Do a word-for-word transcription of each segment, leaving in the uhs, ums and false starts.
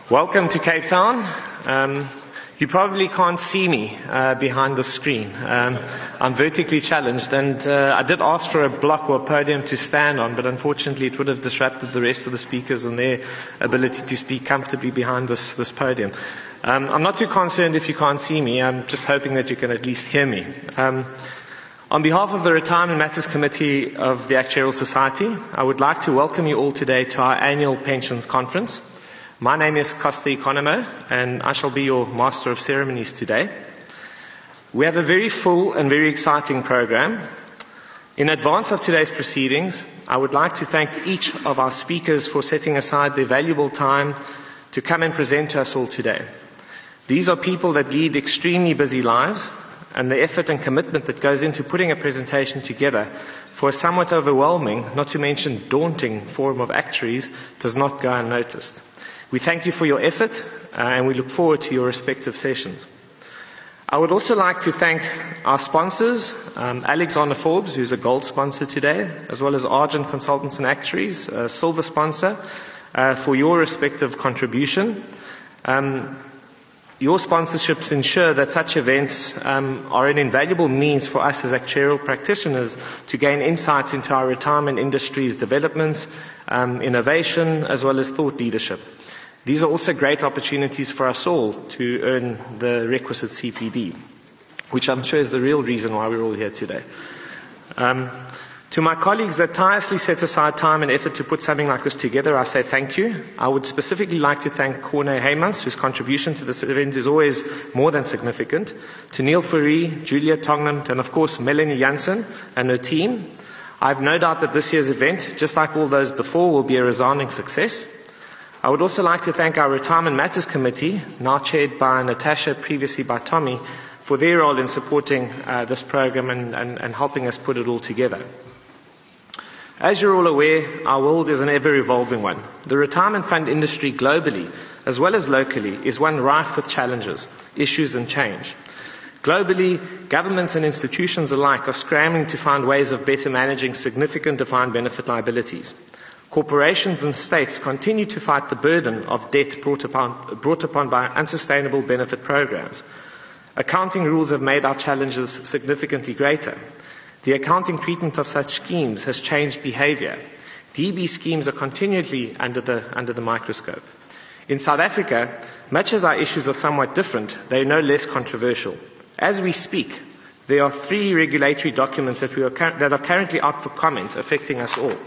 Welcome to Cape Town. Um, you probably can't see me uh, behind the screen. Um, I'm vertically challenged, and uh, I did ask for a block or a podium to stand on, but unfortunately it would have disrupted the rest of the speakers and their ability to speak comfortably behind this, this podium. Um, I'm not too concerned if you can't see me. I'm just hoping that you can at least hear me. Um, on behalf of the Retirement Matters Committee of the Actuarial Society, I would like to welcome you all today to our annual Pensions Conference. My name is Costa Economo, and I shall be your Master of Ceremonies today. We have a very full and very exciting program. In advance of today's proceedings, I would like to thank each of our speakers for setting aside their valuable time to come and present to us all today. These are people that lead extremely busy lives, and the effort and commitment that goes into putting a presentation together for a somewhat overwhelming, not to mention daunting, forum of actuaries does not go unnoticed. We thank you for your effort, uh, and we look forward to your respective sessions. I would also like to thank our sponsors, um, Alexander Forbes, who's a gold sponsor today, as well as Argent Consultants and Actuaries, a silver sponsor, uh, for your respective contribution. Um, your sponsorships ensure that such events um, are an invaluable means for us as actuarial practitioners to gain insights into our retirement industry's developments, um, innovation, as well as thought leadership. These are also great opportunities for us all to earn the requisite C P D, which I'm sure is the real reason why we're all here today. Um, to my colleagues that tirelessly set aside time and effort to put something like this together, I say thank you. I would specifically like to thank Corne Heymans, whose contribution to this event is always more than significant, to Neil Fourie, Julia Tongnant, and of course Melanie Jansen and her team. I have no doubt that this year's event, just like all those before, will be a resounding success. I would also like to thank our Retirement Matters Committee, now chaired by Natasha, previously by Tommy, for their role in supporting uh, this program and, and, and helping us put it all together. As you're all aware, our world is an ever-evolving one. The retirement fund industry globally, as well as locally, is one rife with challenges, issues and change. Globally, governments and institutions alike are scrambling to find ways of better managing significant defined benefit liabilities. Corporations and states continue to fight the burden of debt brought upon, brought upon by unsustainable benefit programs. Accounting rules have made our challenges significantly greater. The accounting treatment of such schemes has changed behavior. D B schemes are continually under the, under the microscope. In South Africa, much as our issues are somewhat different, they are no less controversial. As we speak, there are three regulatory documents that, we are, that are currently out for comment affecting us all.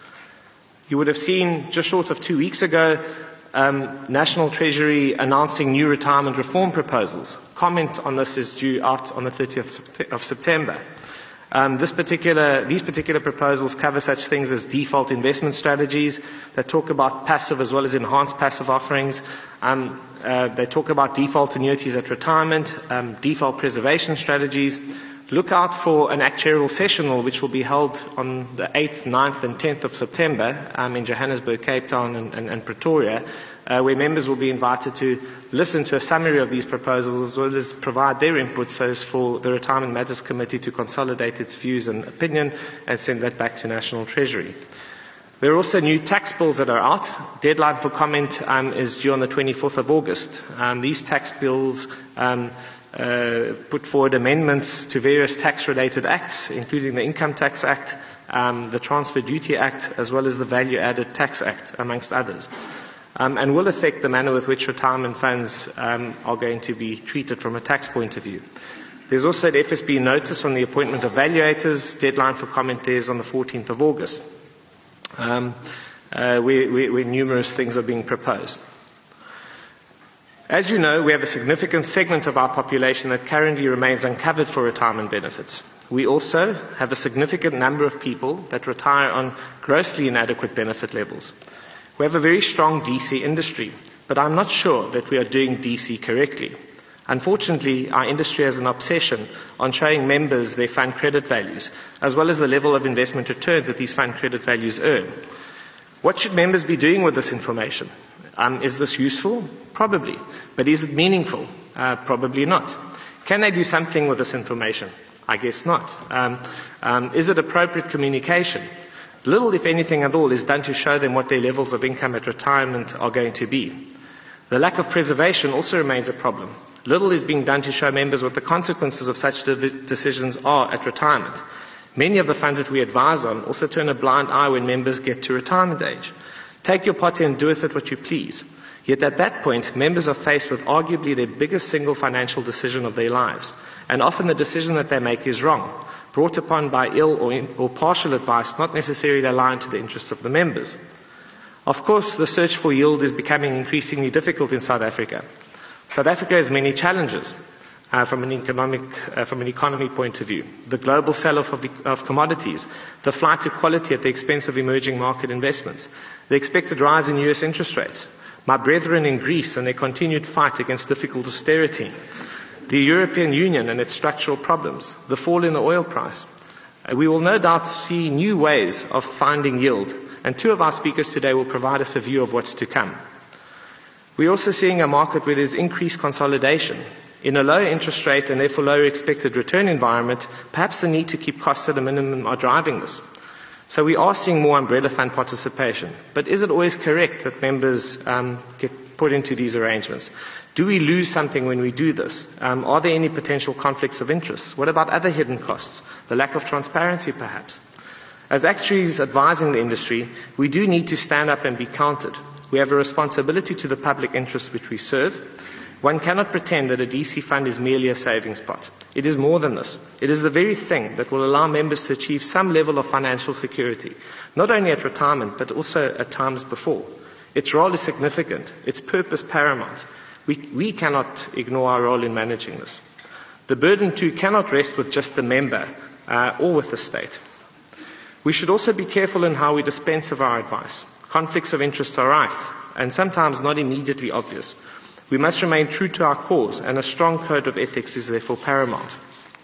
You would have seen just short of two weeks ago, um, National Treasury announcing new retirement reform proposals. Comment on this is due out on the thirtieth of September. Um, this particular, these particular proposals cover such things as default investment strategies that talk about passive as well as enhanced passive offerings. Um, uh, they talk about default annuities at retirement, um, default preservation strategies. Look out for an actuarial sessional which will be held on the eighth, ninth and tenth of September um, in Johannesburg, Cape Town and, and, and Pretoria, uh, where members will be invited to listen to a summary of these proposals as well as provide their input so as for the Retirement Matters Committee to consolidate its views and opinion and send that back to National Treasury. There are also new tax bills that are out. Deadline for comment um, is due on the twenty-fourth of August. Um, these tax bills um, Uh, put forward amendments to various tax-related acts, including the Income Tax Act, um, the Transfer Duty Act, as well as the Value Added Tax Act, amongst others, um, and will affect the manner with which retirement funds um, are going to be treated from a tax point of view. There's also an F S B notice on the appointment of valuators. Deadline for comment there is on the fourteenth of August, um, uh, where, where, where numerous things are being proposed. As you know, we have a significant segment of our population that currently remains uncovered for retirement benefits. We also have a significant number of people that retire on grossly inadequate benefit levels. We have a very strong D C industry, but I'm not sure that we are doing D C correctly. Unfortunately, our industry has an obsession on showing members their fund credit values, as well as the level of investment returns that these fund credit values earn. What should members be doing with this information? Um, is this useful? Probably. But is it meaningful? Uh, probably not. Can they do something with this information? I guess not. Um, um, is it appropriate communication? Little, if anything at all, is done to show them what their levels of income at retirement are going to be. The lack of preservation also remains a problem. Little is being done to show members what the consequences of such de- decisions are at retirement. Many of the funds that we advise on also turn a blind eye when members get to retirement age. Take your pot and do with it what you please. Yet at that point, members are faced with arguably their biggest single financial decision of their lives. And often the decision that they make is wrong, brought upon by ill or, in, or partial advice, not necessarily aligned to the interests of the members. Of course, the search for yield is becoming increasingly difficult in South Africa. South Africa has many challenges uh, from an economic, uh, from an economy point of view. The global sell-off of, the, of commodities, the flight to quality at the expense of emerging market investments, the expected rise in U S interest rates, my brethren in Greece and their continued fight against difficult austerity, the European Union and its structural problems, the fall in the oil price. Uh, we will no doubt see new ways of finding yield, and two of our speakers today will provide us a view of what's to come. We're also seeing a market where there's increased consolidation. In a low interest rate and therefore lower expected return environment, perhaps the need to keep costs at a minimum are driving this. So we are seeing more umbrella fund participation. But is it always correct that members um, get put into these arrangements? Do we lose something when we do this? Um, are there any potential conflicts of interest? What about other hidden costs? The lack of transparency, perhaps? As actuaries advising the industry, we do need to stand up and be counted. We have a responsibility to the public interest which we serve. One cannot pretend that a D C fund is merely a savings pot. It is more than this. It is the very thing that will allow members to achieve some level of financial security, not only at retirement, but also at times before. Its role is significant. Its purpose paramount. We, we cannot ignore our role in managing this. The burden, too, cannot rest with just the member uh, or with the state. We should also be careful in how we dispense of our advice. Conflicts of interest are rife, and sometimes not immediately obvious. We must remain true to our cause, and a strong code of ethics is therefore paramount.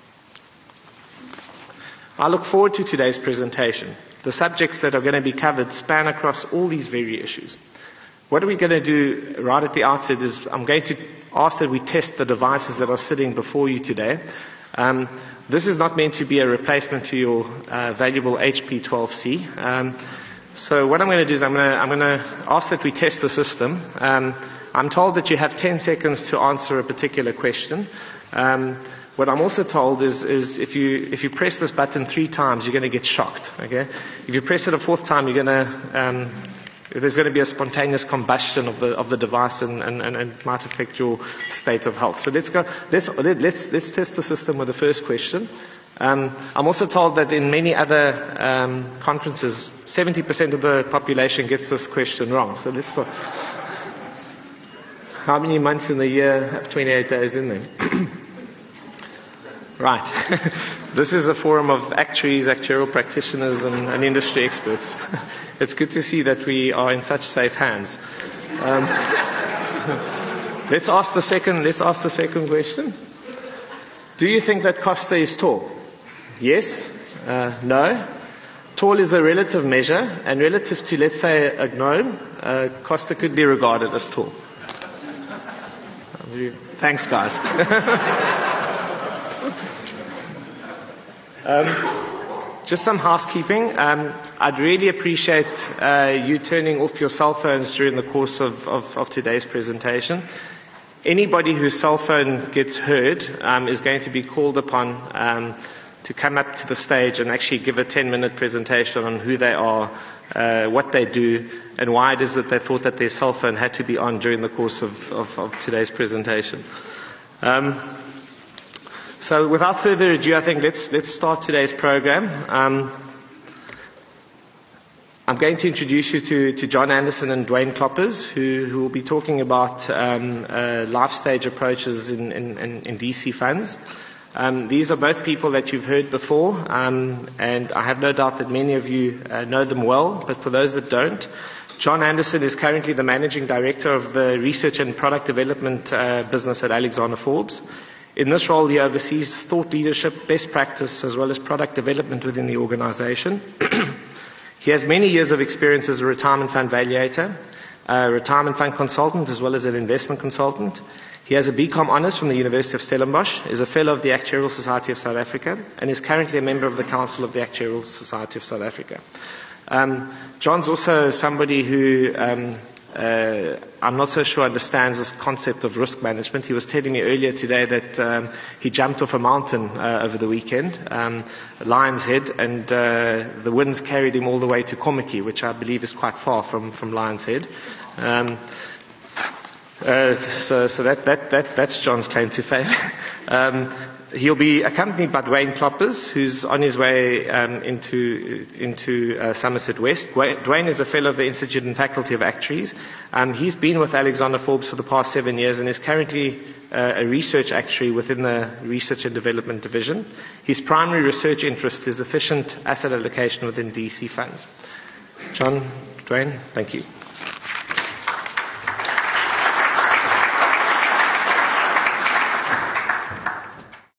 I look forward to today's presentation. The subjects that are going to be covered span across all these very issues. What are we going to do right at the outset is I'm going to ask that we test the devices that are sitting before you today. Um, this is not meant to be a replacement to your uh, valuable H P twelve C. Um, so what I'm going to do is I'm going to, I'm going to ask that we test the system. Um, I'm told that you have ten seconds to answer a particular question. Um, what I'm also told is, is if you if you press this button three times, you're going to get shocked. Okay? If you press it a fourth time, you're going to um, there's going to be a spontaneous combustion of the of the device, and, and, and it might affect your state of health. So let's go. Let's let's let's test the system with the first question. Um, I'm also told that in many other um, conferences, seventy percent of the population gets this question wrong. So let's. Uh, how many months in the year have twenty-eight days in them? Right. This is a forum of actuaries, actuarial practitioners, and, and industry experts. It's good to see that we are in such safe hands. Um, let's ask the second. Let's ask the second question. Do you think that Costa is tall? Yes. Uh, no. Tall is a relative measure, and relative to, let's say, a gnome, uh, Costa could be regarded as tall. Thanks, guys. um, just some housekeeping. Um, I'd really appreciate uh, you turning off your cell phones during the course of, of, of today's presentation. Anybody whose cell phone gets heard um, is going to be called upon um, to come up to the stage and actually give a ten-minute presentation on who they are, uh, what they do, and why it is that they thought that their cell phone had to be on during the course of, of, of today's presentation. Um, so without further ado, I think let's, let's start today's program. Um, I'm going to introduce you to, to John Anderson and Dwayne Kloppers, who, who will be talking about um, uh, life stage approaches in, in, in, in D C funds. Um, these are both people that you've heard before, um, and I have no doubt that many of you uh, know them well, but for those that don't, John Anderson is currently the Managing Director of the Research and Product Development uh, business at Alexander Forbes. In this role, he oversees thought leadership, best practice, as well as product development within the organization. He has many years of experience as a retirement fund valuator, a retirement fund consultant, as well as an investment consultant. He has a B Com Honours from the University of Stellenbosch, is a Fellow of the Actuarial Society of South Africa, and is currently a member of the Council of the Actuarial Society of South Africa. Um, John's also somebody who um, uh, I'm not so sure understands this concept of risk management. He was telling me earlier today that um, he jumped off a mountain uh, over the weekend, um, Lion's Head, and uh, the winds carried him all the way to Kommetjie, which I believe is quite far from, from Lion's Head. Um, uh, so so that, that, that, that's John's claim to fame. um, He'll be accompanied by Dwayne Kloppers, who's on his way um, into into uh, Somerset West. Dwayne is a fellow of the Institute and Faculty of Actuaries. Um, he's been with Alexander Forbes for the past seven years and is currently uh, a research actuary within the Research and Development Division. His primary research interest is efficient asset allocation within D C funds. John, Dwayne, thank you.